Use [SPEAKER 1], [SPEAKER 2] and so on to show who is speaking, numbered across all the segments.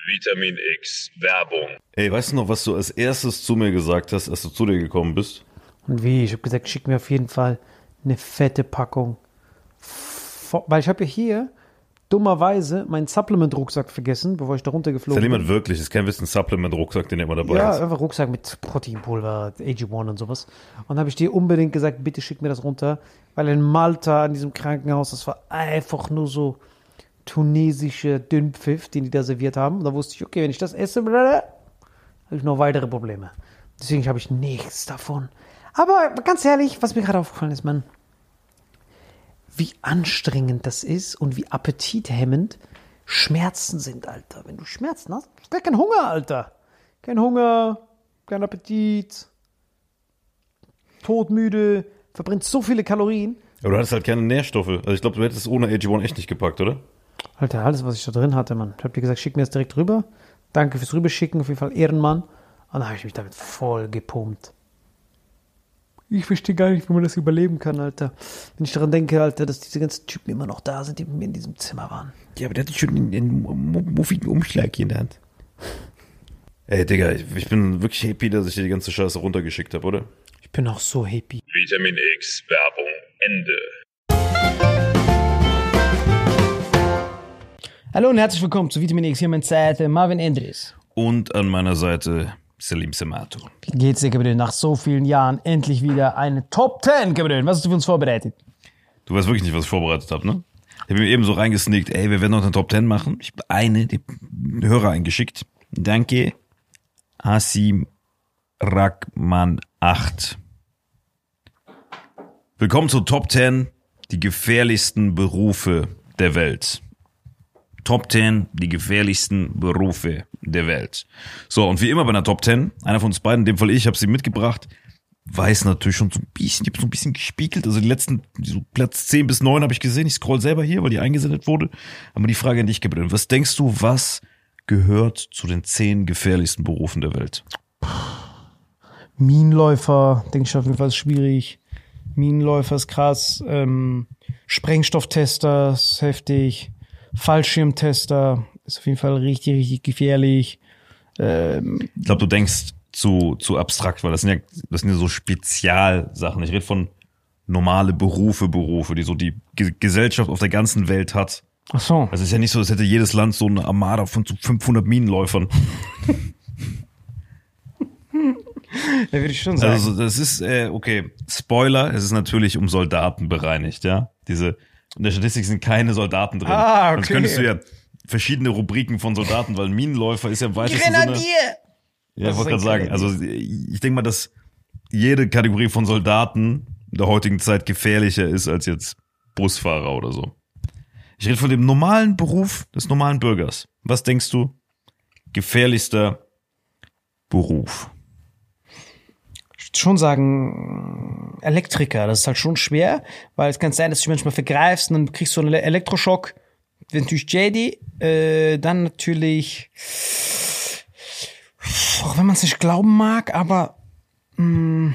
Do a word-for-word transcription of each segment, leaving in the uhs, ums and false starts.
[SPEAKER 1] Vitamin X Werbung.
[SPEAKER 2] Ey, weißt du noch, was du als erstes zu mir gesagt hast, als du zu dir gekommen bist?
[SPEAKER 3] Und wie? Ich habe gesagt, schick mir auf jeden Fall eine fette Packung. Weil ich habe ja hier dummerweise meinen Supplement-Rucksack vergessen, bevor ich da runtergeflogen bin.
[SPEAKER 2] Ist ja niemand wirklich, das ist kein Wissen, Supplement-Rucksack, den immer dabei
[SPEAKER 3] ja,
[SPEAKER 2] ist.
[SPEAKER 3] Ja, einfach Rucksack mit Proteinpulver, A G eins und sowas. Und dann habe ich dir unbedingt gesagt, bitte schick mir das runter, weil in Malta, in diesem Krankenhaus, das war einfach nur so tunesische Dünnpfiff, den die da serviert haben. Und da wusste ich, okay, wenn ich das esse, habe ich noch weitere Probleme. Deswegen habe ich nichts davon. Aber ganz ehrlich, was mir gerade aufgefallen ist, Mann, wie anstrengend das ist und wie appetithemmend Schmerzen sind, Alter. Wenn du Schmerzen hast, hast du gar keinen Hunger, Alter. Kein Hunger, kein Appetit, todmüde, verbrennt so viele Kalorien.
[SPEAKER 2] Aber du hattest halt keine Nährstoffe. Also ich glaube, du hättest es ohne A G eins echt nicht gepackt, oder?
[SPEAKER 3] Alter, alles, was ich da drin hatte, Mann. Ich hab dir gesagt, schick mir das direkt rüber. Danke fürs Rüberschicken, auf jeden Fall Ehrenmann. Und dann habe ich mich damit voll gepumpt. Ich verstehe gar nicht, wie man das überleben kann, Alter. Wenn ich daran denke, Alter, dass diese ganzen Typen immer noch da sind, die mit mir in diesem Zimmer waren.
[SPEAKER 2] Ja, aber der hatte schon einen muffigen Umschlag hier in der Hand. Ey, Digga, ich, ich bin wirklich happy, dass ich dir die ganze Scheiße runtergeschickt habe, oder?
[SPEAKER 3] Ich bin auch so happy.
[SPEAKER 1] Vitamin X Werbung Ende.
[SPEAKER 4] Hallo und herzlich willkommen zu Vitamin X. Hier an meiner Seite Marvin Endres.
[SPEAKER 2] Und an meiner Seite Selim Semato.
[SPEAKER 4] Wie geht's dir, Gabriel? Nach so vielen Jahren endlich wieder eine Top zehn, Gabriel. Was hast du für uns vorbereitet?
[SPEAKER 2] Du weißt wirklich nicht, was ich vorbereitet habe, ne? Ich habe mir eben so reingesneakt, ey, wir werden noch eine Top zehn machen. Ich habe eine, die Hörer eingeschickt. Danke. Asim Ragman acht. Willkommen zur Top zehn, die gefährlichsten Berufe der Welt. Top zehn, die gefährlichsten Berufe der Welt. So, und wie immer bei einer Top zehn, einer von uns beiden, in dem Fall ich, habe sie mitgebracht, weiß natürlich schon so ein bisschen, ich habe so ein bisschen gespiegelt, also die letzten, so Platz zehn bis neun habe ich gesehen, ich scroll selber hier, weil die eingesendet wurde, aber die Frage an dich, Gabriel, was denkst du, was gehört zu den zehn gefährlichsten Berufen der Welt?
[SPEAKER 4] Minenläufer, denke ich auf jeden Fall, ist schwierig. Minenläufer ist krass, ähm, Sprengstofftester ist heftig. Fallschirmtester ist auf jeden Fall richtig, richtig gefährlich. Ähm,
[SPEAKER 2] ich glaube, du denkst zu zu abstrakt, weil das sind ja das sind ja so Spezialsachen. Ich rede von normale Berufe, Berufe, die so die G- Gesellschaft auf der ganzen Welt hat.
[SPEAKER 4] Ach so.
[SPEAKER 2] Also es ist ja nicht so, als hätte jedes Land so eine Armada von so fünfhundert Minenläufern.
[SPEAKER 4] Da würde ich schon sagen.
[SPEAKER 2] Also das ist, äh, okay, Spoiler, es ist natürlich um Soldaten bereinigt, ja. Diese In der Statistik sind keine Soldaten drin.
[SPEAKER 4] Ah, okay.
[SPEAKER 2] Sonst könntest du ja verschiedene Rubriken von Soldaten, weil Minenläufer ist ja im weitesten Sinne... Ja, ich wollte gerade sagen, also ich denke mal, dass jede Kategorie von Soldaten in der heutigen Zeit gefährlicher ist als jetzt Busfahrer oder so. Ich rede von dem normalen Beruf des normalen Bürgers. Was denkst du? Gefährlichster Beruf?
[SPEAKER 4] Ich würde schon sagen, Elektriker, das ist halt schon schwer, weil es kann sein, dass du dich manchmal vergreifst und dann kriegst du einen Elektroschock. Das ist natürlich J D. Äh, dann natürlich, auch wenn man es nicht glauben mag, aber mh,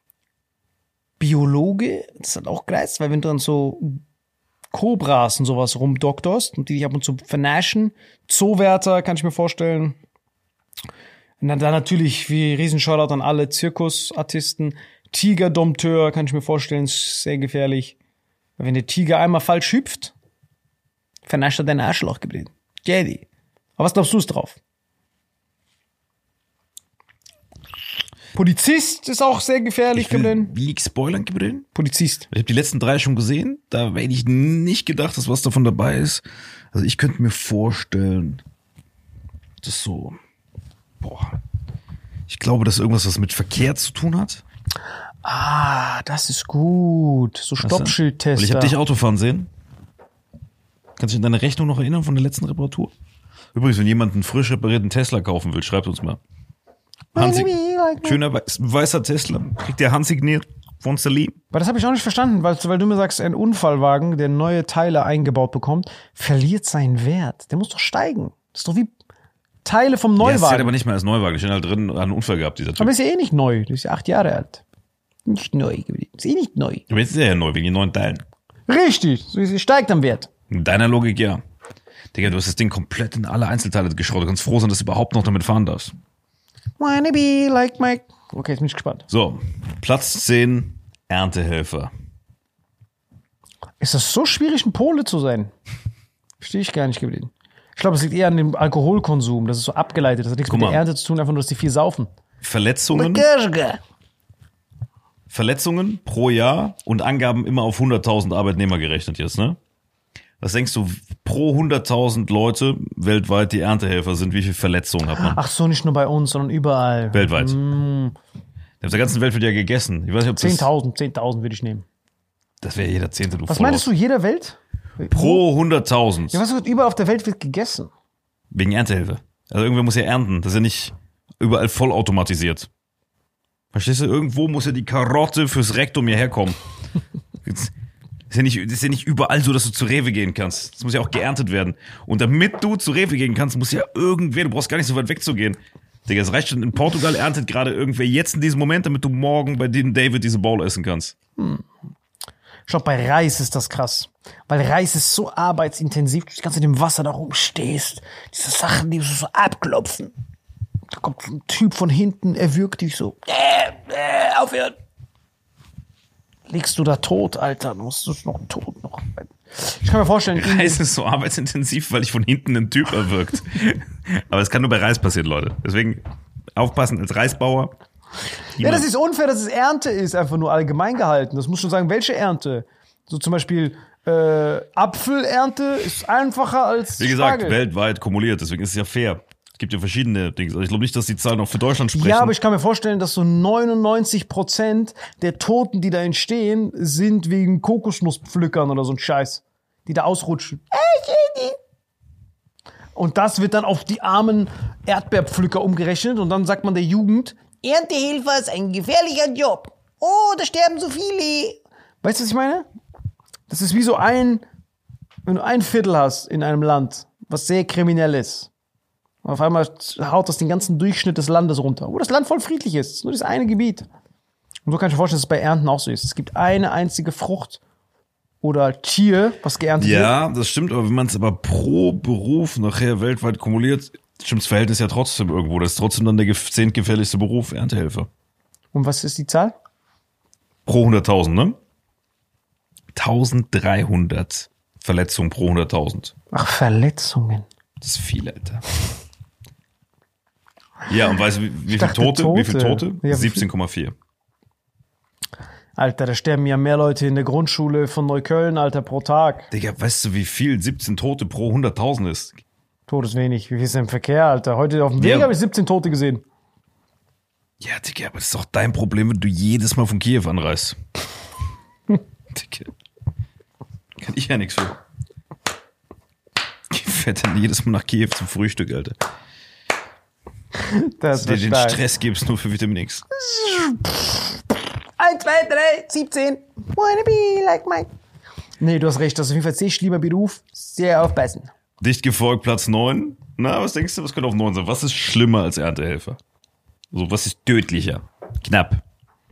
[SPEAKER 4] Biologe, das ist halt auch geil, weil wenn du dann so Kobras und sowas rumdoktorst und die dich ab und zu vernaschen, Zoowärter kann ich mir vorstellen. Und dann, dann natürlich, wie Riesenshoutout an alle Zirkusartisten. Tigerdompteur, kann ich mir vorstellen, ist sehr gefährlich. Weil wenn der Tiger einmal falsch hüpft, vernascht er dein Arschloch geblieben. Jedi. Aber was glaubst du ist drauf? Polizist ist auch sehr gefährlich geblieben.
[SPEAKER 2] Wie liegt Spoilern geblieben?
[SPEAKER 4] Polizist.
[SPEAKER 2] Ich habe die letzten drei schon gesehen. Da hätte ich nicht gedacht, dass was davon dabei ist. Also ich könnte mir vorstellen, das so... Boah, ich glaube, dass irgendwas was mit Verkehr zu tun hat.
[SPEAKER 4] Ah, das ist gut. So Stoppschildtester.
[SPEAKER 2] Weil ich habe dich Autofahren sehen. Kannst du dich an deine Rechnung noch erinnern von der letzten Reparatur? Übrigens, wenn jemand einen frisch reparierten Tesla kaufen will, schreibt uns mal. Hansi, schöner weißer Tesla. Kriegt der handsigniert von Selim.
[SPEAKER 4] Aber das habe ich auch nicht verstanden, weil, weil du mir sagst, ein Unfallwagen, der neue Teile eingebaut bekommt, verliert seinen Wert. Der muss doch steigen. Das ist doch wie Teile vom Neuwagen.
[SPEAKER 2] Ja, ist aber nicht mal als Neuwagen. Ich bin halt drin, hat einen Unfall gehabt, dieser Typ.
[SPEAKER 4] Aber ist ja eh nicht neu. Das ist ja acht Jahre alt. Nicht neu. Ist eh nicht neu.
[SPEAKER 2] Aber jetzt ist er ja neu, wegen den neuen Teilen.
[SPEAKER 4] Richtig. Es steigt am Wert.
[SPEAKER 2] In deiner Logik, ja. Digga, du hast das Ding komplett in alle Einzelteile geschrottet. Du kannst froh sein, dass du überhaupt noch damit fahren darfst.
[SPEAKER 4] Wanna be like Mike. Okay, jetzt bin ich gespannt.
[SPEAKER 2] So, Platz zehn, Erntehelfer.
[SPEAKER 4] Ist das so schwierig, ein Pole zu sein? Verstehe ich gar nicht geblieben. Ich glaube, es liegt eher an dem Alkoholkonsum. Das ist so abgeleitet. Das hat nichts
[SPEAKER 2] Guck
[SPEAKER 4] mit der
[SPEAKER 2] mal.
[SPEAKER 4] Ernte zu tun, einfach nur, dass die viel saufen.
[SPEAKER 2] Verletzungen, Verletzungen pro Jahr und Angaben immer auf hunderttausend Arbeitnehmer gerechnet jetzt, ne? Was denkst du, pro hunderttausend Leute weltweit, die Erntehelfer sind, wie viele Verletzungen hat man?
[SPEAKER 4] Ach so, nicht nur bei uns, sondern überall.
[SPEAKER 2] Weltweit.
[SPEAKER 4] Mm,
[SPEAKER 2] Auf der ganzen Welt wird ja gegessen. Ich weiß nicht, ob das,
[SPEAKER 4] zehntausend, zehntausend würde ich nehmen.
[SPEAKER 2] das wäre jeder Zehnte, du
[SPEAKER 4] Was meinst du, jeder Welt?
[SPEAKER 2] Pro hunderttausend.
[SPEAKER 4] Ja, was wird überall auf der Welt wird gegessen?
[SPEAKER 2] Wegen Erntehelfer. Also irgendwer muss ja ernten. Das ist ja nicht überall vollautomatisiert. Verstehst du? Irgendwo muss ja die Karotte fürs Rektum hierher kommen. Jetzt, ist ja nicht, ist ja nicht überall so, dass du zu Rewe gehen kannst. Das muss ja auch geerntet werden. Und damit du zu Rewe gehen kannst, muss ja irgendwer, du brauchst gar nicht so weit wegzugehen. Digga, es reicht schon, in Portugal erntet gerade irgendwer jetzt in diesem Moment, damit du morgen bei denen David diese Bowl essen kannst.
[SPEAKER 4] Hm. Ich glaube, bei Reis ist das krass. Weil Reis ist so arbeitsintensiv, du die ganze Zeit im Wasser da rumstehst. Diese Sachen, die so abklopfen. Da kommt so ein Typ von hinten, er wirkt dich so. Äh, äh, aufhören. Liegst du da tot, Alter? Du musst du noch tot noch. Ich kann mir vorstellen,
[SPEAKER 2] Reis ist so arbeitsintensiv, weil ich von hinten einen Typ erwirkt. Aber es kann nur bei Reis passieren, Leute. Deswegen aufpassen als Reisbauer.
[SPEAKER 4] Ja, das ist unfair, dass es Ernte ist, einfach nur allgemein gehalten. Das muss schon sagen, welche Ernte? So zum Beispiel äh, Apfelernte ist einfacher als
[SPEAKER 2] Wie gesagt,
[SPEAKER 4] Spargel.
[SPEAKER 2] weltweit kumuliert, deswegen ist es ja fair. Es gibt ja verschiedene Dinge. Also ich glaube nicht, dass die Zahlen auch für Deutschland sprechen.
[SPEAKER 4] Ja, aber ich kann mir vorstellen, dass so neunundneunzig Prozent der Toten, die da entstehen, sind wegen Kokosnusspflückern oder so ein Scheiß, die da ausrutschen. Und das wird dann auf die armen Erdbeerpflücker umgerechnet und dann sagt man der Jugend, Erntehelfer ist ein gefährlicher Job. Oh, da sterben so viele. Weißt du, was ich meine? Das ist wie so ein, wenn du ein Viertel hast in einem Land, was sehr kriminell ist. Und auf einmal haut das den ganzen Durchschnitt des Landes runter. Wo das Land voll friedlich ist. Es ist nur das eine Gebiet. Und so kann ich mir vorstellen, dass es bei Ernten auch so ist. Es gibt eine einzige Frucht oder Tier, was geerntet wird.
[SPEAKER 2] Ja, das stimmt, aber wenn man es aber pro Beruf nachher weltweit kumuliert, stimmt das Verhältnis ja trotzdem irgendwo. Das ist trotzdem dann der gef- zehntgefährlichste Beruf, Erntehelfer.
[SPEAKER 4] Und was ist die Zahl?
[SPEAKER 2] Pro hunderttausend, ne? eintausenddreihundert Verletzungen pro hunderttausend.
[SPEAKER 4] Ach, Verletzungen.
[SPEAKER 2] Das ist viel, Alter. Ja, und weißt du, wie, wie viele
[SPEAKER 4] dachte,
[SPEAKER 2] Tote?
[SPEAKER 4] Tote.
[SPEAKER 2] Wie viele Tote?
[SPEAKER 4] Ja, wie viel?
[SPEAKER 2] siebzehn Komma vier.
[SPEAKER 4] Alter, da sterben ja mehr Leute in der Grundschule von Neukölln, Alter, pro Tag.
[SPEAKER 2] Digga, weißt du, wie viel siebzehn Tote pro hunderttausend ist?
[SPEAKER 4] Tod ist wenig. Wie viel ist denn im Verkehr, Alter? Heute auf dem Weg
[SPEAKER 2] Ja.
[SPEAKER 4] habe ich siebzehn Tote gesehen.
[SPEAKER 2] Ja, Digga, aber das ist doch dein Problem, wenn du jedes Mal von Kiew anreist. Digga. Kann ich ja nichts für. Ich fährt dann jedes Mal nach Kiew zum Frühstück, Alter.
[SPEAKER 4] Das
[SPEAKER 2] Dir
[SPEAKER 4] ist
[SPEAKER 2] den
[SPEAKER 4] stark.
[SPEAKER 2] Stress gibst nur für Vitamin X.
[SPEAKER 4] eins, zwei, drei, siebzehn. Wanna be like Mike. Nee, du hast recht. Das ist auf jeden Fall sehr schlimmer Beruf. Sehr aufpassen.
[SPEAKER 2] Dicht gefolgt Platz neun. Na, was denkst du, was könnte auf neun sein? Was ist schlimmer als Erntehelfer? So, was ist tödlicher? Knapp.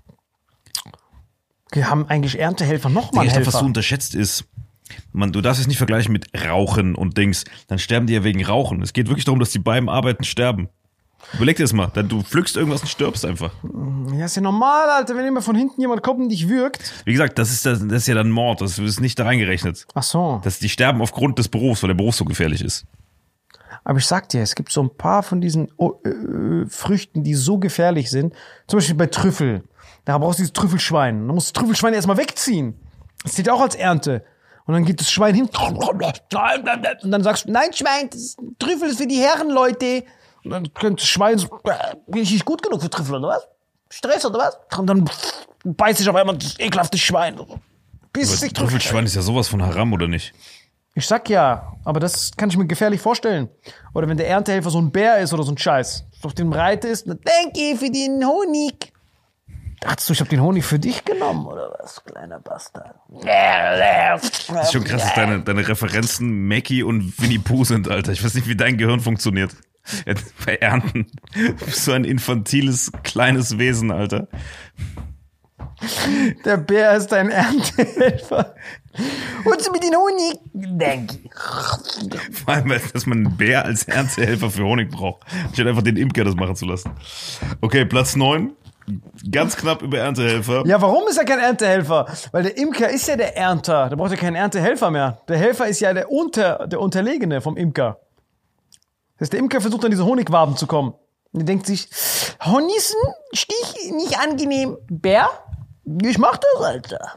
[SPEAKER 4] Wir haben eigentlich Erntehelfer nochmal
[SPEAKER 2] Ich glaube,
[SPEAKER 4] Helfer.
[SPEAKER 2] was so unterschätzt ist, man, du darfst es nicht vergleichen mit Rauchen und Dings. Dann sterben die ja wegen Rauchen. Es geht wirklich darum, dass die beim Arbeiten sterben. Überleg dir das mal. Dann, du pflückst irgendwas und stirbst einfach.
[SPEAKER 4] Ja, ist ja normal, Alter, wenn immer von hinten jemand kommt und dich würgt.
[SPEAKER 2] Wie gesagt, das ist, das, das ist ja dann Mord. Das ist nicht da reingerechnet.
[SPEAKER 4] Ach so.
[SPEAKER 2] Dass die sterben aufgrund des Berufs, weil der Beruf so gefährlich ist.
[SPEAKER 4] Aber ich sag dir, es gibt so ein paar von diesen oh, äh, Früchten, die so gefährlich sind. Zum Beispiel bei Trüffel. Da brauchst du dieses Trüffelschwein. Da musst du das Trüffelschwein erstmal wegziehen. Das zählt auch als Ernte. Und dann geht das Schwein hin. Und dann sagst du, nein, Schwein, das ist, Trüffel ist für die Herren, Leute. Und dann könnte das Schwein so, bin ich nicht gut genug für Trüffel, oder was? Stress, oder was? Und dann beißt sich auf einmal das ekelhafte Schwein. Bis
[SPEAKER 2] Aber
[SPEAKER 4] sich
[SPEAKER 2] Trüffelschwein ist ja sowas von Haram, oder nicht?
[SPEAKER 4] Ich sag ja, aber das kann ich mir gefährlich vorstellen. Oder wenn der Erntehelfer so ein Bär ist oder so ein Scheiß, auf dem Reiter ist, dann danke für den Honig. Dachtest du, ich hab den Honig für dich genommen, oder was, kleiner Bastard?
[SPEAKER 2] Das ist schon krass, dass deine, deine Referenzen Mackie und Winnie Pooh sind, Alter. Ich weiß nicht, wie dein Gehirn funktioniert. Bei Ernten. Du bist so ein infantiles, kleines Wesen, Alter.
[SPEAKER 4] Der Bär ist ein Erntehelfer. Und mit den Honig? Danke.
[SPEAKER 2] Vor allem, dass man einen Bär als Erntehelfer für Honig braucht. Statt einfach den Imker das machen zu lassen. Okay, Platz neun. Ganz knapp über Erntehelfer.
[SPEAKER 4] Ja, warum ist er kein Erntehelfer? Weil der Imker ist ja der Ernter. Der braucht ja keinen Erntehelfer mehr. Der Helfer ist ja der, Unter, der Unterlegene vom Imker. Das heißt, der Imker versucht an diese Honigwaben zu kommen. Und er denkt sich, Hornissen, Stich, nicht angenehm. Bär? Ich mach das, Alter.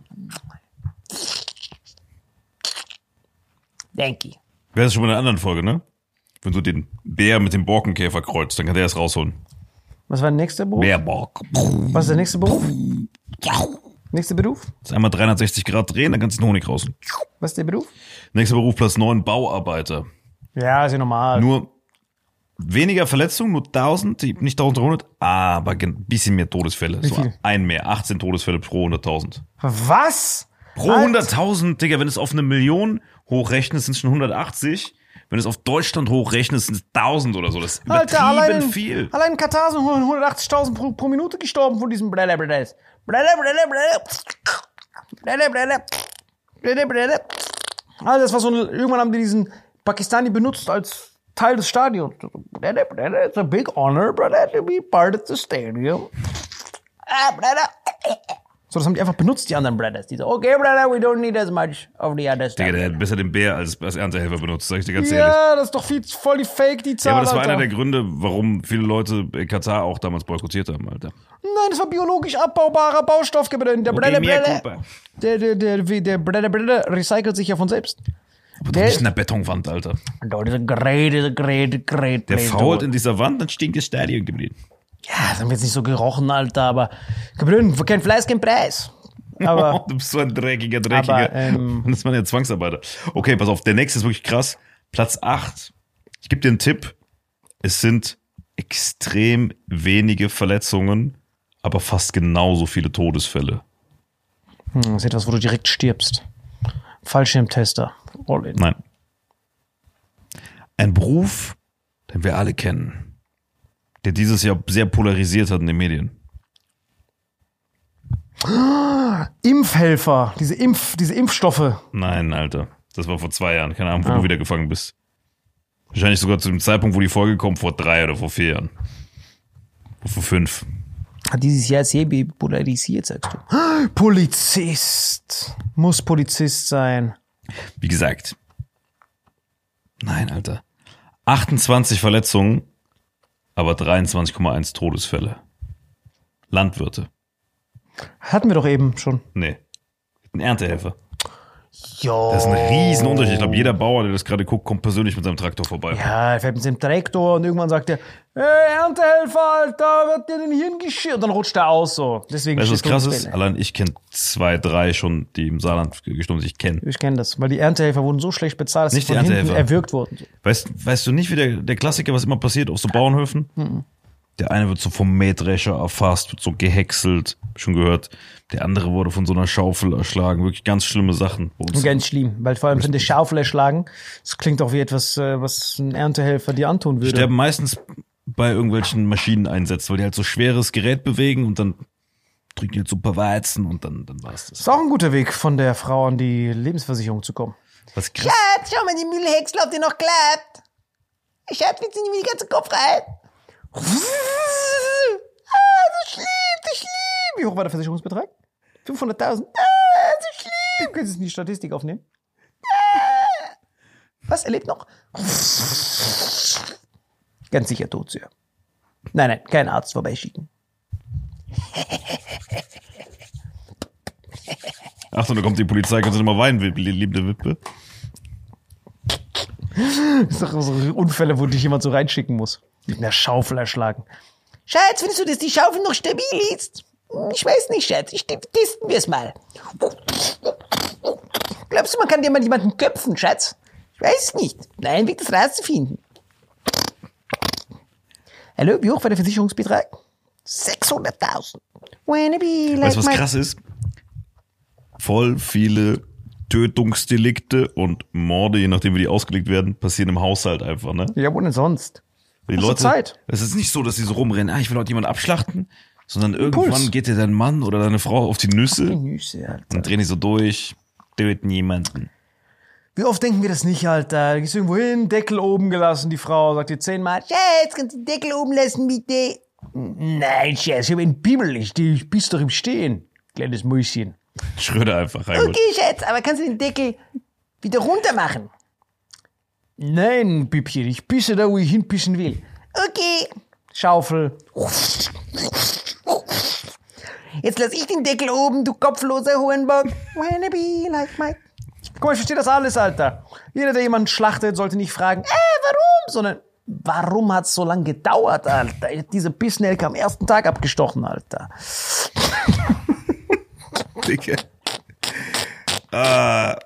[SPEAKER 4] Danke.
[SPEAKER 2] Wäre das schon mal in einer anderen Folge, ne? Wenn du den Bär mit dem Borkenkäfer kreuzt, dann kann der es rausholen.
[SPEAKER 4] Was war der nächste Beruf?
[SPEAKER 2] Bärborg.
[SPEAKER 4] Was ist der nächste Beruf? Nächster Beruf?
[SPEAKER 2] Das ist einmal dreihundertsechzig Grad drehen, dann kannst du den Honig raus.
[SPEAKER 4] Was ist der Beruf?
[SPEAKER 2] Nächster Beruf, Platz neun, Bauarbeiter.
[SPEAKER 4] Ja, ist ja normal.
[SPEAKER 2] Nur weniger Verletzungen, nur tausend, nicht eintausenddreihundert, aber ein bisschen mehr Todesfälle.
[SPEAKER 4] Wie
[SPEAKER 2] So
[SPEAKER 4] viel?
[SPEAKER 2] ein mehr, achtzehn Todesfälle pro hunderttausend.
[SPEAKER 4] Was?
[SPEAKER 2] Pro
[SPEAKER 4] Alter.
[SPEAKER 2] hunderttausend, Digga, wenn du es auf eine Million hochrechnest, sind es schon hundertachtzig. Wenn du es auf Deutschland hochrechnest, sind es tausend oder so. Das ist übertrieben
[SPEAKER 4] Alter, allein in,
[SPEAKER 2] viel.
[SPEAKER 4] Allein in Katar sind hundertachtzigtausend pro, pro Minute gestorben von diesem Brille, Brille. Brille, Brille, Brille. Brille, Brille. Brille, Brille. Also das war so ein, irgendwann haben die diesen Pakistani benutzt als Teil des Stadions. Brille, Brille. It's a big honor, brother, to be part of the stadium. Ah, brother. So, das haben die einfach benutzt, die anderen Brothers. Die so, okay, brother, we don't need as much of the other stuff.
[SPEAKER 2] Digga, der hat besser den Bär als, als Erntehelfer benutzt, sag ich dir ganz ehrlich.
[SPEAKER 4] Ja, das ist doch viel, voll die Fake, die Zahl,
[SPEAKER 2] Ja, aber das war
[SPEAKER 4] Alter.
[SPEAKER 2] einer der Gründe, warum viele Leute Katar auch damals boykottiert haben, Alter.
[SPEAKER 4] Nein, das war biologisch abbaubarer Baustoff. Der Brille,
[SPEAKER 2] Okay,
[SPEAKER 4] Brille,
[SPEAKER 2] mehr
[SPEAKER 4] Brille.
[SPEAKER 2] Kupa.
[SPEAKER 4] Der, der, der, der Brille, Brille recycelt sich ja von selbst.
[SPEAKER 2] Aber doch nicht in der Betonwand, Alter.
[SPEAKER 4] Dort ist ein great, is a great, great
[SPEAKER 2] Der
[SPEAKER 4] place to
[SPEAKER 2] fault
[SPEAKER 4] work.
[SPEAKER 2] in dieser Wand, dann stinkt das Stadion geblieben.
[SPEAKER 4] Ja, das haben wir jetzt nicht so gerochen, Alter, aber Gebrünn, kein Fleiß, kein Preis. Aber
[SPEAKER 2] du bist so ein dreckiger, dreckiger.
[SPEAKER 4] Aber, ähm,
[SPEAKER 2] Und das waren ja Zwangsarbeiter. Okay, pass auf, der nächste ist wirklich krass. Platz acht. Ich gebe dir einen Tipp. Es sind extrem wenige Verletzungen, aber fast genauso viele Todesfälle.
[SPEAKER 4] hm, das ist etwas, wo du direkt stirbst. Fallschirmtester. All in.
[SPEAKER 2] Nein. Ein Beruf, den wir alle kennen, der dieses Jahr sehr polarisiert hat in den Medien.
[SPEAKER 4] Impfhelfer, diese Impf, diese Impfstoffe.
[SPEAKER 2] Nein, Alter. Das war vor zwei Jahren. Keine Ahnung, wo
[SPEAKER 4] Ah.
[SPEAKER 2] du wieder gefangen bist. Wahrscheinlich sogar zu dem Zeitpunkt, wo die Folge kommt, vor drei oder vor vier Jahren. Oder vor fünf.
[SPEAKER 4] Hat dieses Jahr sehr polarisiert, sagst du. Polizist. Muss Polizist sein.
[SPEAKER 2] Wie gesagt. Nein, Alter. achtundzwanzig Verletzungen, aber dreiundzwanzig Komma eins Todesfälle. Landwirte.
[SPEAKER 4] Hatten wir doch eben schon.
[SPEAKER 2] Nee. Ein Erntehelfer.
[SPEAKER 4] Jo.
[SPEAKER 2] Das ist ein riesen Unterschied. Ich glaube, jeder Bauer, der das gerade guckt, kommt persönlich mit seinem Traktor vorbei.
[SPEAKER 4] Ja, er fährt mit seinem Traktor und irgendwann sagt er, hey, Erntehelfer, Alter, wird dir denn Hirn geschirrt? Und dann rutscht er aus, so. Deswegen
[SPEAKER 2] Weißt du, was
[SPEAKER 4] steht
[SPEAKER 2] krass
[SPEAKER 4] Todesfälle.
[SPEAKER 2] ist? Allein ich kenne zwei, drei schon, die im Saarland gestorben sind. Ich kenne.
[SPEAKER 4] Ich kenne das, weil die Erntehelfer wurden so schlecht bezahlt, dass
[SPEAKER 2] Nicht
[SPEAKER 4] sie
[SPEAKER 2] die
[SPEAKER 4] von hinten
[SPEAKER 2] Erntehelfer.
[SPEAKER 4] erwürgt wurden.
[SPEAKER 2] Weißt, weißt du nicht, wie der, der Klassiker, was immer passiert auf so Bauernhöfen?
[SPEAKER 4] Mhm.
[SPEAKER 2] Der eine wird so vom Mähdrescher erfasst, wird so gehäckselt, schon gehört. Der andere wurde von so einer Schaufel erschlagen. Wirklich ganz schlimme Sachen. bei uns.
[SPEAKER 4] Ganz schlimm, weil vor allem von der Schaufel erschlagen, das klingt auch wie etwas, äh, was ein Erntehelfer dir antun
[SPEAKER 2] Die
[SPEAKER 4] würde.
[SPEAKER 2] sterben meistens bei irgendwelchen Maschineneinsätzen, weil die halt so schweres Gerät bewegen und dann trinken die halt so ein paar Weizen und dann, dann war's das.
[SPEAKER 4] Ist auch ein guter Weg, von der Frau an die Lebensversicherung zu kommen.
[SPEAKER 2] Was krass.
[SPEAKER 4] Schatz, schau mal, die Müllhäcksel, ob die noch klappt. Schatz, willst du nicht wieder den ganzen Kopf rein? Ah, so schlimm, so schlimm. Wie hoch war der Versicherungsbetrag? fünfhunderttausend. Ah, so schlimm. Können Sie es in die Statistik aufnehmen? Ah. Was, er lebt noch? Ganz sicher tot, Sir. Nein, nein, kein Arzt vorbeischicken.
[SPEAKER 2] Achtung, da kommt die Polizei, kannst du nicht mal weinen, liebende Witwe.
[SPEAKER 4] Das ist doch so Unfälle, wo dich jemand so reinschicken muss. Mit einer Schaufel erschlagen. Schatz, findest du, dass die Schaufel noch stabil ist? Ich weiß nicht, Schatz. Ich, testen wir es mal. Glaubst du, man kann dir mal jemanden köpfen, Schatz? Ich weiß nicht. Nein, Weg, das rauszufinden. Hallo, wie hoch war der Versicherungsbetrag? sechshunderttausend. Wanna be like
[SPEAKER 2] Weißt du, was
[SPEAKER 4] my-
[SPEAKER 2] krass ist? Voll viele Tötungsdelikte und Morde, je nachdem wie die ausgelegt werden, passieren im Haushalt einfach, ne?
[SPEAKER 4] Ja, wo denn sonst?
[SPEAKER 2] Die
[SPEAKER 4] Hast du
[SPEAKER 2] Leute,
[SPEAKER 4] Zeit?
[SPEAKER 2] es ist nicht so, dass sie so rumrennen, ah, ich will heute jemanden abschlachten. sondern irgendwann
[SPEAKER 4] Impuls.
[SPEAKER 2] geht dir dein Mann oder deine Frau auf die Nüsse
[SPEAKER 4] Die Nüsse, Alter.
[SPEAKER 2] und drehen die so durch, töten jemanden.
[SPEAKER 4] Wie oft denken wir das nicht, Alter? Du gehst irgendwo hin, Deckel oben gelassen, die Frau sagt dir zehnmal, Schatz, kannst du den Deckel oben lassen, bitte? Nein, Schatz, ich habe einen Pimmel, ich, ich bist doch im Stehen, kleines Mäuschen.
[SPEAKER 2] Schröder einfach rein.
[SPEAKER 4] Okay, Schatz, aber kannst du den Deckel wieder runter machen? Nein, Püppchen, ich pisse da, wo ich hinpissen will. Okay. Schaufel. Jetzt lass ich den Deckel oben, du kopfloser Hurenbock. Wanna be like my... Guck mal, ich verstehe das alles, Alter. Jeder, der jemanden schlachtet, sollte nicht fragen, äh, warum? Sondern, warum hat's so lange gedauert, Alter? Ich hab diese Pissnelke am ersten Tag abgestochen, Alter.
[SPEAKER 2] Dicke. Ah,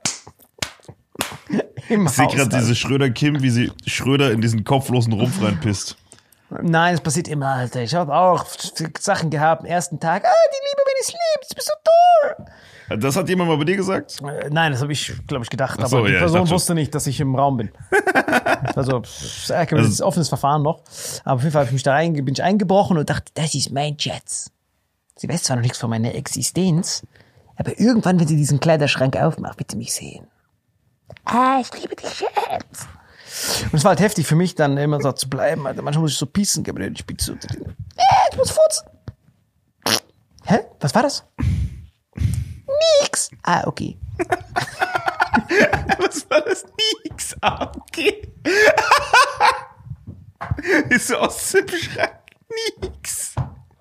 [SPEAKER 4] Im
[SPEAKER 2] ich sehe
[SPEAKER 4] Haus,
[SPEAKER 2] gerade
[SPEAKER 4] Alter.
[SPEAKER 2] diese Schröder-Kim, wie sie Schröder in diesen kopflosen Rumpf reinpisst.
[SPEAKER 4] Nein, es passiert immer, Alter. Ich habe auch Sachen gehabt am ersten Tag. Ah, die Liebe meines Lebens, du bist so toll.
[SPEAKER 2] Das hat jemand mal bei dir gesagt?
[SPEAKER 4] Äh, nein, das habe ich, glaube ich, gedacht.
[SPEAKER 2] Ach so,
[SPEAKER 4] aber die
[SPEAKER 2] ja, ich
[SPEAKER 4] Person
[SPEAKER 2] dachte schon.
[SPEAKER 4] wusste nicht, dass ich im Raum bin. Also, das ist ein offenes Verfahren noch. Aber auf jeden Fall hab ich mich da rein, bin ich eingebrochen und dachte, das ist mein Schatz. Sie weiß zwar noch nichts von meiner Existenz, aber irgendwann, wenn sie diesen Kleiderschrank aufmacht, wird sie mich sehen. Ah, ich liebe dich, Schatz. Und es war halt heftig für mich, dann immer so zu bleiben. Alter. Manchmal muss ich so pissen, Gabriel. Ich bin so. Äh, ich muss furzen. Hä? Was war das? Nix. Ah, okay.
[SPEAKER 2] Was war das? Nix. Ah, okay. Ist so aus dem Schrank. Nix.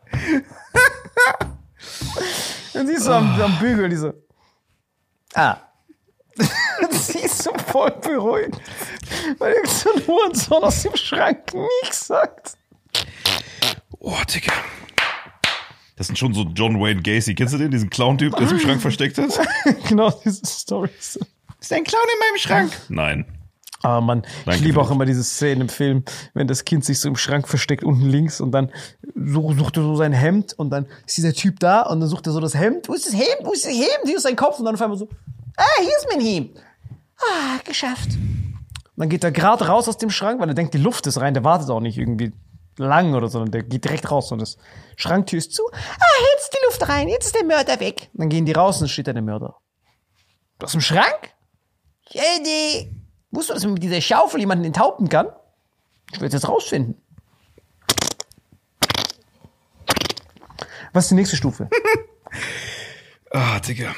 [SPEAKER 4] Und sie ist so am, am Bügel, diese. Ah. Sie ist so voll beruhigt, weil irgend so ein Hurensohn aus dem Schrank nichts sagt.
[SPEAKER 2] Oh, Digga. Das sind schon so John Wayne Gacy. Kennst du den, diesen Clown-Typ, der sich im Schrank versteckt hat?
[SPEAKER 4] Genau, diese Storys.
[SPEAKER 2] Ist ein Clown in meinem Schrank? Nein.
[SPEAKER 4] Aber man,
[SPEAKER 2] Danke
[SPEAKER 4] ich liebe
[SPEAKER 2] für
[SPEAKER 4] auch
[SPEAKER 2] das.
[SPEAKER 4] immer diese Szene im Film, wenn das Kind sich so im Schrank versteckt, unten links, und dann so, sucht er so sein Hemd und dann ist dieser Typ da und dann sucht er so das Hemd. Wo ist das Hemd? Wo ist das Hemd? Hier ist sein Kopf. Und dann auf einmal so, ah, hier ist mein Hemd. Ah, geschafft. Und dann geht er gerade raus aus dem Schrank, weil er denkt, die Luft ist rein. Der wartet auch nicht irgendwie lang oder so, sondern der geht direkt raus und das Schranktür ist zu. Ah, jetzt ist die Luft rein, jetzt ist der Mörder weg. Und dann gehen die raus und dann steht da der Mörder. Aus dem Schrank? Jenny! Wusstest du, dass man mit dieser Schaufel jemanden enthaupten kann? Ich werde es jetzt rausfinden. Was ist die nächste Stufe?
[SPEAKER 2] Ah, Digga.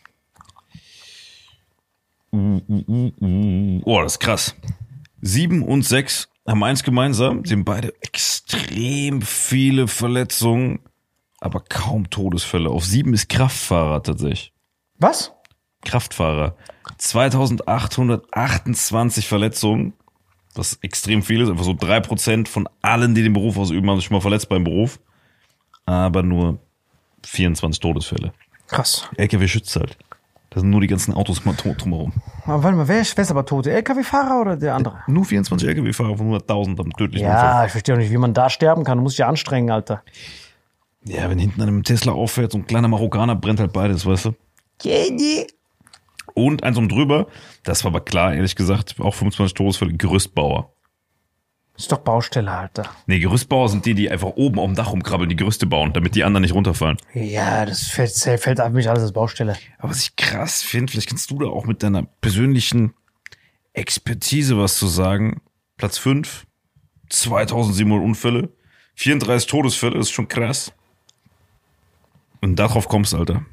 [SPEAKER 2] Oh, das ist krass. Sieben und sechs haben eins gemeinsam. Sie haben beide extrem viele Verletzungen, aber kaum Todesfälle. Auf sieben ist Kraftfahrer tatsächlich.
[SPEAKER 4] Was?
[SPEAKER 2] Kraftfahrer. zweitausendachthundertachtundzwanzig Verletzungen. Was extrem viel ist. Einfach so drei Prozent von allen, die den Beruf ausüben, haben sich schon mal verletzt beim Beruf. Aber nur vierundzwanzig Todesfälle.
[SPEAKER 4] Krass.
[SPEAKER 2] L K W schützt halt. Da sind nur die ganzen Autos mal tot drumherum.
[SPEAKER 4] Aber warte mal, wer ist, wer ist aber tot? Der L K W-Fahrer oder der andere?
[SPEAKER 2] Nur vierundzwanzig L K W-Fahrer von hunderttausend am tödlichen Unfall.
[SPEAKER 4] Ja, ich verstehe auch nicht, wie man da sterben kann. Du musst dich ja anstrengen, Alter.
[SPEAKER 2] Ja, wenn hinten an einem Tesla auffährt, so ein kleiner Marokkaner, brennt halt beides, weißt du?
[SPEAKER 4] Jenny.
[SPEAKER 2] Und eins um drüber, das war aber klar, ehrlich gesagt, auch fünfundzwanzig Todesfälle, Gerüstbauer.
[SPEAKER 4] Ist doch Baustelle, Alter.
[SPEAKER 2] Nee, Gerüstbauer sind die, die einfach oben auf dem Dach rumkrabbeln, die Gerüste bauen, damit die anderen nicht runterfallen.
[SPEAKER 4] Ja, das fällt, fällt auf mich alles als Baustelle.
[SPEAKER 2] Aber was ich krass finde, vielleicht kannst du da auch mit deiner persönlichen Expertise was zu sagen. Platz fünf, zweitausendsiebenhundert Unfälle, vierunddreißig Todesfälle, das ist schon krass. Und darauf kommst du, Alter.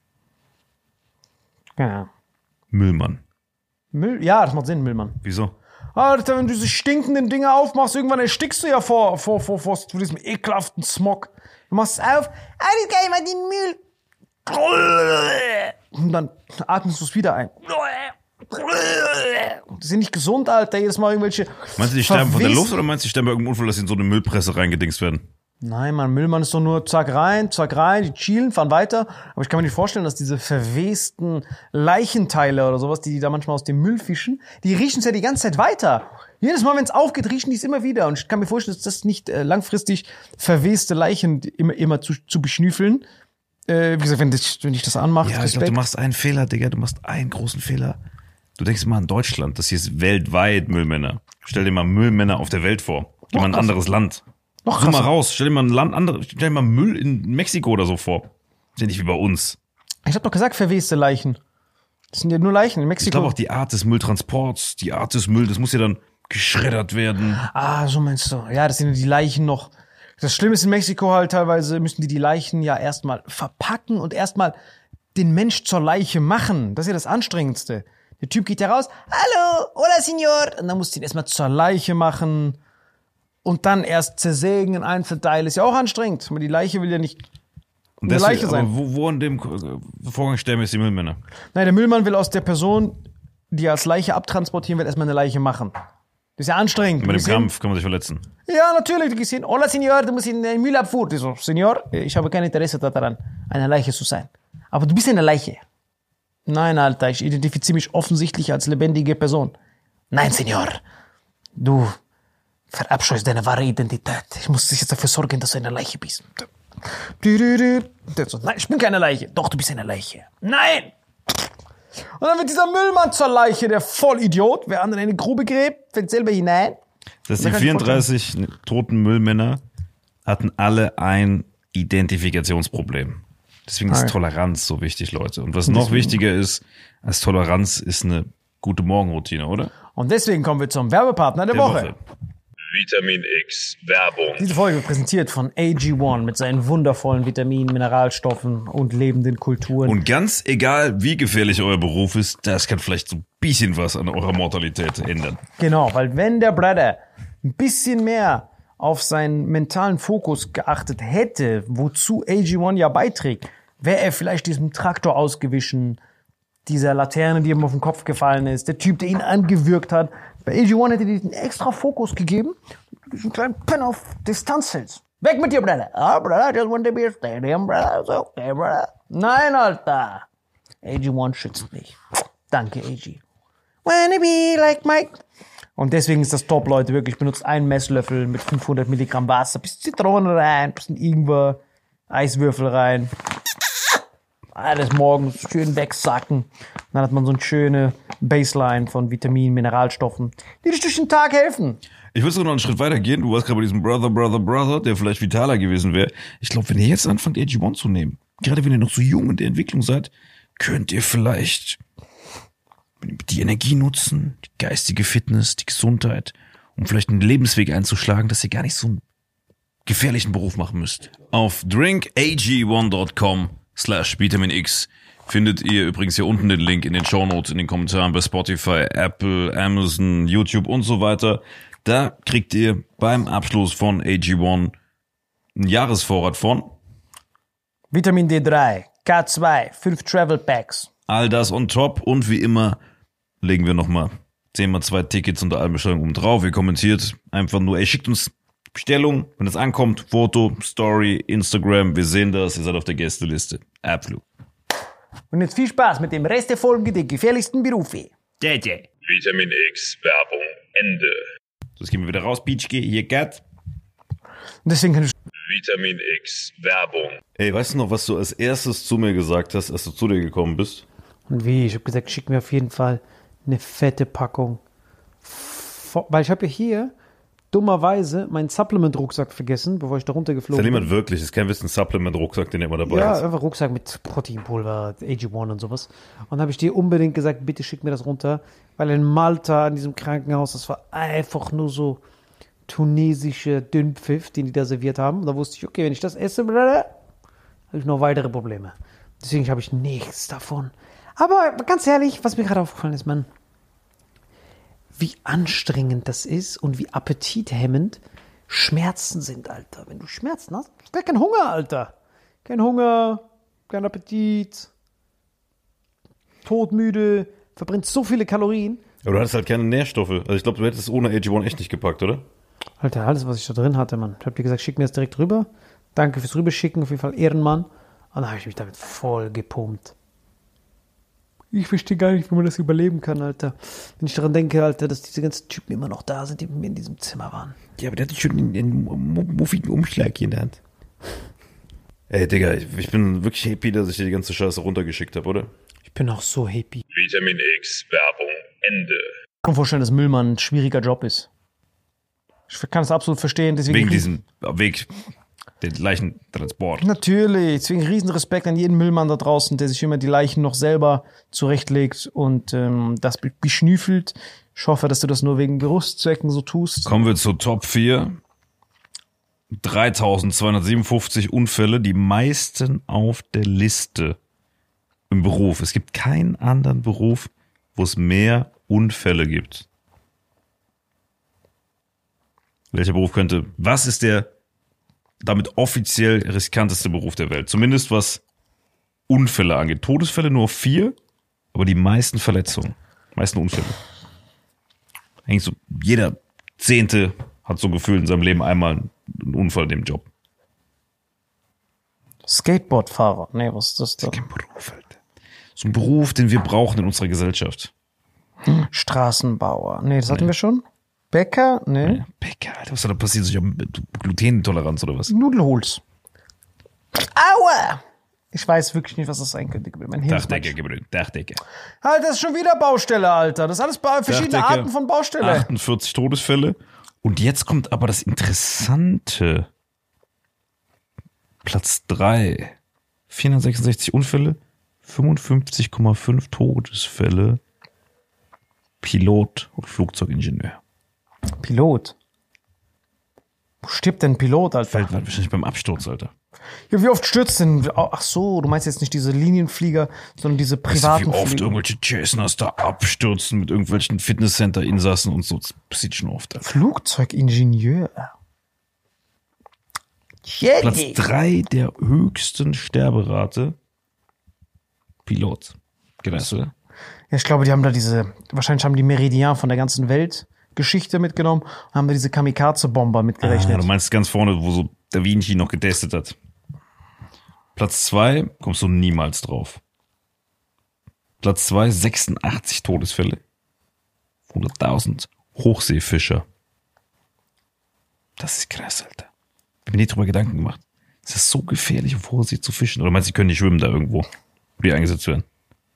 [SPEAKER 4] Ja.
[SPEAKER 2] Müllmann.
[SPEAKER 4] Müll? Ja, das macht Sinn, Müllmann.
[SPEAKER 2] Wieso?
[SPEAKER 4] Alter, wenn du diese stinkenden Dinger aufmachst, irgendwann erstickst du ja vor, vor, vor, vor, vor diesem ekelhaften Smog. Du machst es auf, alles geil, mal den Müll. Und dann atmest du es wieder ein. Die sind nicht gesund, Alter, jedes Mal irgendwelche...
[SPEAKER 2] Meinst du, die sterben von der
[SPEAKER 4] verwes-
[SPEAKER 2] Luft oder meinst du, die sterben bei irgendeinem Unfall, dass sie in so eine Müllpresse reingedingst werden?
[SPEAKER 4] Nein, Mann, Müllmann ist doch nur zack rein, zack rein, die chillen, fahren weiter. Aber ich kann mir nicht vorstellen, dass diese verwesten Leichenteile oder sowas, die die da manchmal aus dem Müll fischen, die riechen es ja die ganze Zeit weiter. Jedes Mal, wenn es aufgeht, riechen die es immer wieder. Und ich kann mir vorstellen, dass das nicht äh, langfristig verweste Leichen immer, immer zu, zu beschnüffeln. Äh, wie gesagt, wenn, das, wenn ich das anmache,
[SPEAKER 2] Ja, ich glaube, du machst einen Fehler, Digga, du machst einen großen Fehler. Du denkst mal an Deutschland, das hier ist weltweit Müllmänner. Stell dir mal Müllmänner auf der Welt vor. Geh mal in ein
[SPEAKER 4] krass.
[SPEAKER 2] anderes Land.
[SPEAKER 4] Noch
[SPEAKER 2] Such mal
[SPEAKER 4] krasser.
[SPEAKER 2] raus, stell dir mal ein Land, andere, stell dir mal Müll in Mexiko oder so vor. Ist ja nicht wie bei uns.
[SPEAKER 4] Ich habe doch gesagt, verweste Leichen. Das sind ja nur Leichen in
[SPEAKER 2] Ich
[SPEAKER 4] Mexiko.
[SPEAKER 2] glaube auch die Art des Mülltransports, die Art des Mülls, das muss ja dann geschreddert werden.
[SPEAKER 4] Ah, so meinst du. Ja, das sind die Leichen noch. Das Schlimme ist in Mexiko halt teilweise, müssen die die Leichen ja erstmal verpacken und erstmal den Mensch zur Leiche machen. Das ist ja das Anstrengendste. Der Typ geht ja raus, hallo, hola, Senor. Und dann musst du ihn erstmal zur Leiche machen und dann erst zersägen in Einzelteile. Ist ja auch anstrengend, weil die Leiche will ja nicht
[SPEAKER 2] Und
[SPEAKER 4] eine
[SPEAKER 2] deswegen,
[SPEAKER 4] Leiche sein.
[SPEAKER 2] aber wo, wo in dem äh, Vorgang sterben jetzt die Müllmänner?
[SPEAKER 4] Nein, der Müllmann will aus der Person, die er als Leiche abtransportieren will, erstmal eine Leiche machen. Das ist ja anstrengend.
[SPEAKER 2] Mit
[SPEAKER 4] Du
[SPEAKER 2] dem
[SPEAKER 4] gehst hin-
[SPEAKER 2] Kampf kann man sich verletzen.
[SPEAKER 4] Ja, natürlich. Du gehst hin. Hola, Senor, du musst in den Müllabfuhr. Ich so, Senor, ich habe kein Interesse daran, eine Leiche zu sein. Aber du bist eine Leiche. Nein, Alter, ich identifiziere mich offensichtlich als lebendige Person. Nein, Senor, du verabscheust deine wahre Identität. Ich muss jetzt dafür sorgen, dass du eine Leiche bist. Du, du, du. Der so, nein, ich bin keine Leiche. Doch, du bist eine Leiche. Nein! Und dann wird dieser Müllmann zur Leiche, der Vollidiot. Wer andere in eine Grube gräbt, fällt selber hinein.
[SPEAKER 2] Das
[SPEAKER 4] Da
[SPEAKER 2] die
[SPEAKER 4] kann ich
[SPEAKER 2] vierunddreißig toten Müllmänner hatten alle ein Identifikationsproblem. Deswegen ist
[SPEAKER 4] Okay.
[SPEAKER 2] Toleranz so wichtig, Leute. Und was noch wichtiger ist als Toleranz, ist eine gute Morgenroutine, oder?
[SPEAKER 4] Und deswegen kommen wir zum Werbepartner der,
[SPEAKER 2] Der
[SPEAKER 4] Woche.
[SPEAKER 1] Vitamin X Werbung.
[SPEAKER 4] Diese Folge wird präsentiert von A G eins mit seinen wundervollen Vitaminen, Mineralstoffen und lebenden Kulturen.
[SPEAKER 2] Und ganz egal, wie gefährlich euer Beruf ist, das kann vielleicht so ein bisschen was an eurer Mortalität ändern.
[SPEAKER 4] Genau, weil wenn der Brother ein bisschen mehr auf seinen mentalen Fokus geachtet hätte, wozu A G eins ja beiträgt, wäre er vielleicht diesem Traktor ausgewichen, dieser Laterne, die ihm auf den Kopf gefallen ist, der Typ, der ihn angewürgt hat. Bei A G eins hätte er diesen extra Fokus gegeben, diesen kleinen Penner auf Distanz hältst. Weg mit dir, Brother. Ah, Brother, I just want to be a stadium, Brother. It's okay, Brother. Nein, Alter. A G eins schützt mich. Danke, A G. Wanna be like Mike. Und deswegen ist das top, Leute. Wirklich, benutzt einen Messlöffel mit fünfhundert Milligramm Wasser, bisschen Zitrone rein, bisschen Ingwer, Eiswürfel rein. Alles morgens schön wegsacken. Dann hat man so eine schöne Baseline von Vitaminen, Mineralstoffen, die dich durch den Tag helfen.
[SPEAKER 2] Ich würde sogar noch einen Schritt weiter gehen. Du warst gerade bei diesem Brother, Brother, Brother, der vielleicht vitaler gewesen wäre. Ich glaube, wenn ihr jetzt anfangt, A G eins zu nehmen, gerade wenn ihr noch so jung in der Entwicklung seid, könnt ihr vielleicht die Energie nutzen, die geistige Fitness, die Gesundheit, um vielleicht einen Lebensweg einzuschlagen, dass ihr gar nicht so einen gefährlichen Beruf machen müsst. Auf drink A G one dot com slash Vitamin X findet ihr übrigens hier unten den Link in den Shownotes, in den Kommentaren bei Spotify, Apple, Amazon, YouTube und so weiter. Da kriegt ihr beim Abschluss von A G eins einen Jahresvorrat von
[SPEAKER 4] Vitamin D drei, K zwei, fünf Travel Packs.
[SPEAKER 2] all das on top und wie immer legen wir nochmal zehn mal zwei Tickets unter allen Bestellungen oben drauf. Ihr kommentiert einfach nur, ey, schickt uns Bestellung, wenn es ankommt, Foto, Story, Instagram, wir sehen das, ihr seid auf der Gästeliste. Absolut.
[SPEAKER 4] Und jetzt viel Spaß mit dem Rest der Folge der gefährlichsten Berufe.
[SPEAKER 1] Vitamin X Werbung Ende.
[SPEAKER 2] So, jetzt gehen wir wieder raus, Peachke, hier Gat.
[SPEAKER 4] Und deswegen kann ich
[SPEAKER 1] Vitamin X Werbung.
[SPEAKER 2] Ey, weißt du noch, was du als erstes zu mir gesagt hast, als du zu dir gekommen bist?
[SPEAKER 3] Und wie? Ich habe gesagt, schick mir auf jeden Fall eine fette Packung. Vo- Weil ich habe ja hier dummerweise meinen Supplement-Rucksack vergessen, bevor ich da
[SPEAKER 2] Ist ja
[SPEAKER 3] runtergeflogen bin.
[SPEAKER 2] niemand wirklich, ist kein Wissen Supplement-Rucksack, den er immer dabei
[SPEAKER 3] Ja,
[SPEAKER 2] hat.
[SPEAKER 3] einfach Rucksack mit Proteinpulver, A G eins und sowas. Und dann habe ich dir unbedingt gesagt, bitte schick mir das runter, weil in Malta, in diesem Krankenhaus, das war einfach nur so tunesische Dünnpfiff, den die da serviert haben. Und da wusste ich, okay, wenn ich das esse, habe ich noch weitere Probleme. Deswegen habe ich nichts davon. Aber ganz ehrlich, was mir gerade aufgefallen ist, Mann, wie anstrengend das ist und wie appetithemmend Schmerzen sind, Alter. Wenn du Schmerzen hast, hast du gar keinen Hunger, Alter. Kein Hunger, kein Appetit, todmüde, verbrennt so viele Kalorien.
[SPEAKER 2] Aber du hattest halt keine Nährstoffe. Also ich glaube, du hättest es ohne A G eins echt nicht gepackt, oder?
[SPEAKER 3] Alter, alles, was ich da drin hatte, Mann. Ich hab dir gesagt, schick mir das direkt rüber. Danke fürs Rüberschicken, auf jeden Fall Ehrenmann. Und dann habe ich mich damit voll gepumpt. Ich verstehe gar nicht, wie man das überleben kann, Alter. Wenn ich daran denke, Alter, dass diese ganzen Typen immer noch da sind, die mit mir in diesem Zimmer waren.
[SPEAKER 2] Ja, aber der hat schon einen muffigen Umschlag hier in der Hand. Ey, Digga, ich ich bin wirklich happy, dass ich dir die ganze Scheiße runtergeschickt habe, oder?
[SPEAKER 3] Ich bin auch so happy.
[SPEAKER 1] Vitamin X Werbung Ende.
[SPEAKER 4] kann mir vorstellen, dass Müllmann ein schwieriger Job ist. Ich kann es absolut verstehen. Deswegen
[SPEAKER 2] Wegen diesem Weg, den Leichentransport.
[SPEAKER 4] Natürlich. Deswegen riesen Respekt an jeden Müllmann da draußen, der sich immer die Leichen noch selber zurechtlegt und ähm, das be- beschnüffelt. Ich hoffe, dass du das nur wegen Berufszwecken so tust.
[SPEAKER 2] Kommen wir zur Top vier. dreitausendzweihundertsiebenundfünfzig Unfälle, die meisten auf der Liste im Beruf. Es gibt keinen anderen Beruf, wo es mehr Unfälle gibt. Welcher Beruf könnte, was ist der damit offiziell riskanteste Beruf der Welt? Zumindest was Unfälle angeht. Todesfälle nur vier, aber die meisten Verletzungen, meisten Unfälle. Eigentlich so, jeder Zehnte hat so gefühlt in seinem Leben einmal einen Unfall in dem Job.
[SPEAKER 4] Skateboardfahrer. Nee, was ist das da?
[SPEAKER 2] Kein Beruf, Alter. So ein Beruf, den wir brauchen in unserer Gesellschaft.
[SPEAKER 4] Straßenbauer. Nee, das hatten wir schon. Bäcker? Nee.
[SPEAKER 2] Ja, Bäcker, Alter, was da passiert? Ich habe Glutenintoleranz oder was?
[SPEAKER 4] Nudelholz. Aua! Ich weiß wirklich nicht, was das sein könnte. Mein Hirn ist
[SPEAKER 2] Dachdecker,
[SPEAKER 4] matsch.
[SPEAKER 2] Gebrüder, Dachdecker.
[SPEAKER 4] Alter, das ist schon wieder Baustelle, Alter. Das ist alles bei verschiedene
[SPEAKER 2] Dachdecker,
[SPEAKER 4] Arten von Baustelle.
[SPEAKER 2] achtundvierzig Todesfälle. Und jetzt kommt aber das Interessante. Platz drei. vierhundertsechsundsechzig Unfälle, fünfundfünfzig Komma fünf Todesfälle. Pilot und Flugzeugingenieur.
[SPEAKER 4] Pilot. Wo stirbt denn ein Pilot, Alter?
[SPEAKER 2] Fällt wahrscheinlich beim Absturz, Alter.
[SPEAKER 4] Ja, wie oft stürzt denn? Ach so, du meinst jetzt nicht diese Linienflieger, sondern diese
[SPEAKER 2] Weißt du,
[SPEAKER 4] privaten
[SPEAKER 2] wie oft
[SPEAKER 4] Flieger.
[SPEAKER 2] irgendwelche Cessnas da abstürzen mit irgendwelchen Fitnesscenter-Insassen und so. Das passiert schon oft, Alter.
[SPEAKER 4] Flugzeugingenieur.
[SPEAKER 2] Platz
[SPEAKER 4] Jenny.
[SPEAKER 2] drei der höchsten Sterberate. Pilot. Gedacht, oder?
[SPEAKER 4] Ja, ich glaube, die haben da diese, wahrscheinlich haben die Meridian von der ganzen Weltgeschichte mitgenommen und haben da diese Kamikaze-Bomber
[SPEAKER 2] Ah,
[SPEAKER 4] mitgerechnet.
[SPEAKER 2] du meinst ganz vorne, wo so Da Vinci noch getestet hat. Platz zwei kommst du niemals drauf. Platz zwei, sechsundachtzig Todesfälle. hunderttausend Hochseefischer. Das ist krass, Alter. Ich hab mir nicht drüber Gedanken gemacht. Es ist so gefährlich, auf hoher See zu fischen. Oder meinst du, die können nicht schwimmen da irgendwo, wo die eingesetzt werden?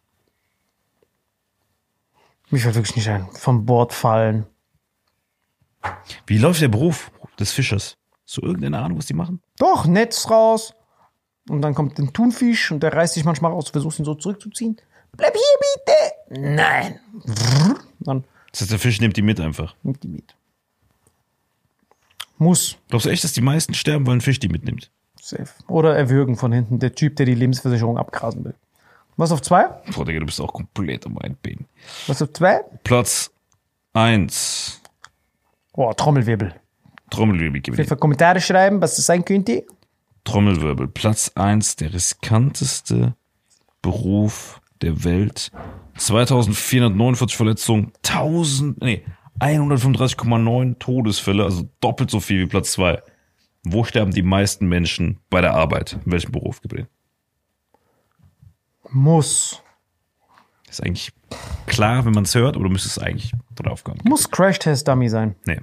[SPEAKER 4] Mich fällt wirklich nicht ein. Vom Bord fallen.
[SPEAKER 2] Wie läuft der Beruf des Fischers? Hast du irgendeine Ahnung, was die machen?
[SPEAKER 4] Doch, Netz raus. Und dann kommt ein Thunfisch und der reißt sich manchmal raus, versucht ihn so zurückzuziehen. Bleib hier bitte. Nein. Dann
[SPEAKER 2] Das heißt, der Fisch nimmt die mit einfach.
[SPEAKER 4] nimmt die mit. Muss.
[SPEAKER 2] Glaubst du echt, dass die meisten sterben, weil ein Fisch die mitnimmt?
[SPEAKER 4] Safe. Oder erwürgen von hinten. Der Typ, der die Lebensversicherung abgrasen will. Was auf zwei?
[SPEAKER 2] Boah, Digga, du bist auch komplett am Einbein.
[SPEAKER 4] Was auf zwei?
[SPEAKER 2] Platz eins.
[SPEAKER 4] Oh, Trommelwirbel.
[SPEAKER 2] Trommelwirbel.
[SPEAKER 4] Auf jeden Fall Kommentare schreiben, was das sein könnte.
[SPEAKER 2] Trommelwirbel. Platz eins, der riskanteste Beruf der Welt. zweitausendvierhundertneunundvierzig Verletzungen, tausend, nee, hundertfünfunddreißig Komma neun Todesfälle, also doppelt so viel wie Platz zwei. Wo sterben die meisten Menschen bei der Arbeit? In welchem Beruf, Gabriel?
[SPEAKER 4] Muss.
[SPEAKER 2] Das ist eigentlich klar, wenn man es hört, aber du müsstest eigentlich drauf kommen.
[SPEAKER 4] Muss Crash-Test-Dummy sein.
[SPEAKER 2] Nee.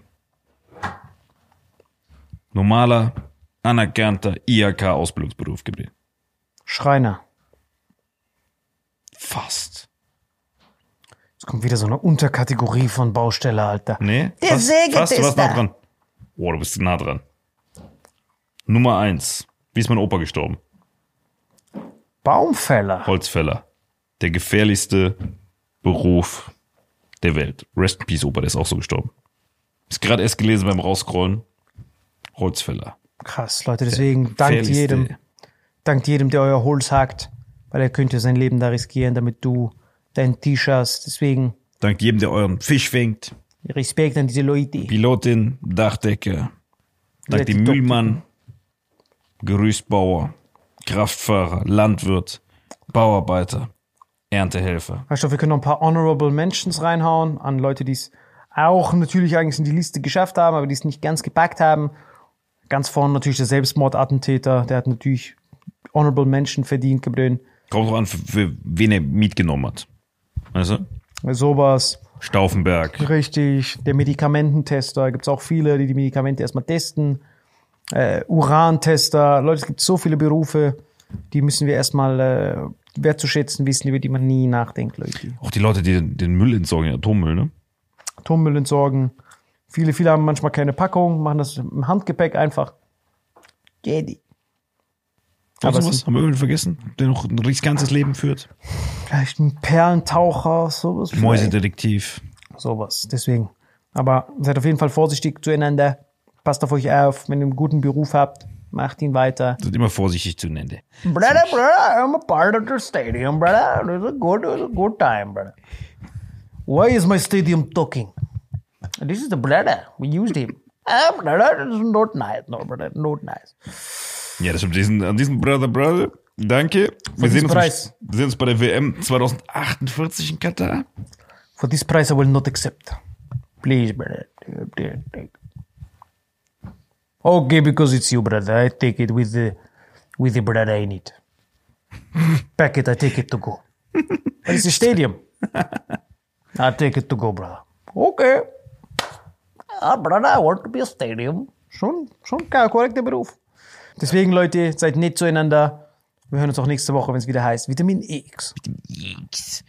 [SPEAKER 2] Normaler, anerkannter I H K-Ausbildungsberuf, Gabriel.
[SPEAKER 4] Schreiner.
[SPEAKER 2] Fast.
[SPEAKER 4] Jetzt kommt wieder so eine Unterkategorie von Baustelle, Alter.
[SPEAKER 2] Nee,
[SPEAKER 4] Der
[SPEAKER 2] fast, fast, du warst
[SPEAKER 4] Sägetester.
[SPEAKER 2] nah dran. Oh, du bist nah dran. Nummer eins. Wie ist mein Opa gestorben?
[SPEAKER 4] Baumfäller.
[SPEAKER 2] Holzfäller. Der gefährlichste Beruf der Welt. Rest in Peace, Opa, der ist auch so gestorben. Ist gerade erst gelesen beim Rausscrollen. Holzfäller.
[SPEAKER 4] Krass, Leute, deswegen dankt
[SPEAKER 2] Gefährlichste-
[SPEAKER 4] jedem, dankt jedem, der euer Holz hackt, weil er könnte sein Leben da riskieren, damit du dein Tisch hast. Deswegen
[SPEAKER 2] Dank jedem, der euren Fisch fängt.
[SPEAKER 4] Respekt an diese Leute.
[SPEAKER 2] Pilotin, Dachdecker. Dank
[SPEAKER 4] Ja,
[SPEAKER 2] dem
[SPEAKER 4] die
[SPEAKER 2] Müllmann, Gerüstbauer, Kraftfahrer, Landwirt, Bauarbeiter, Erntehelfer.
[SPEAKER 4] Weißt du, wir können noch ein paar Honorable Mentions reinhauen an Leute, die es auch natürlich eigentlich in die Liste geschafft haben, aber die es nicht ganz gepackt haben. Ganz vorne natürlich der Selbstmordattentäter, der hat natürlich Honorable Mention verdient, Gebrünn.
[SPEAKER 2] Kommt drauf an, für, für wen er mitgenommen hat. Weißt du?
[SPEAKER 4] Sowas.
[SPEAKER 2] Stauffenberg.
[SPEAKER 4] Richtig. Der Medikamententester, gibt es auch viele, die die Medikamente erstmal testen. Äh, Urantester. Leute, es gibt so viele Berufe, die müssen wir erstmal äh, wertzuschätzen wissen, über die man nie nachdenkt, Leute.
[SPEAKER 2] Auch die Leute, die den, den Müll entsorgen, den Atommüll, ne?
[SPEAKER 4] Atommüll entsorgen. Viele, viele haben manchmal keine Packung, machen das im Handgepäck einfach. Jedi.
[SPEAKER 2] Aber
[SPEAKER 4] Aber
[SPEAKER 2] sowas haben wir irgendwie vergessen, der noch ein richtig ganzes Leben führt.
[SPEAKER 4] Vielleicht ein Perlentaucher, sowas. vielleicht.
[SPEAKER 2] Mäusedetektiv.
[SPEAKER 4] Sowas, deswegen. Aber seid auf jeden Fall vorsichtig zueinander. Passt auf euch auf, wenn ihr einen guten Beruf habt, macht ihn weiter.
[SPEAKER 2] Sind immer vorsichtig zueinander.
[SPEAKER 4] Brother, brother, I'm a part of the stadium, brother. It was a good, it was a good time, brother. Why is my stadium talking? This is the brother. We used him. Ah, brother, this is not nice. No, brother, not nice.
[SPEAKER 2] Ja, das stimmt. Diesen, an diesem Brother, Brother, danke. Wir sehen, uns,
[SPEAKER 4] Preis.
[SPEAKER 2] wir sehen uns bei der W M zwanzig achtundvierzig in Katar.
[SPEAKER 4] For this price, I will not accept. Please, brother. Okay, because it's you, brother. I take it with the with the brother in it. Pack it, I take it to go. But it's a stadium. I take it to go, brother. Okay. Ah, brother, I want to be a stadium. Schon, schon kein korrekter Beruf. Deswegen, Leute, seid nett zueinander. Wir hören uns auch nächste Woche, wenn es wieder heißt Vitamin X.
[SPEAKER 2] X.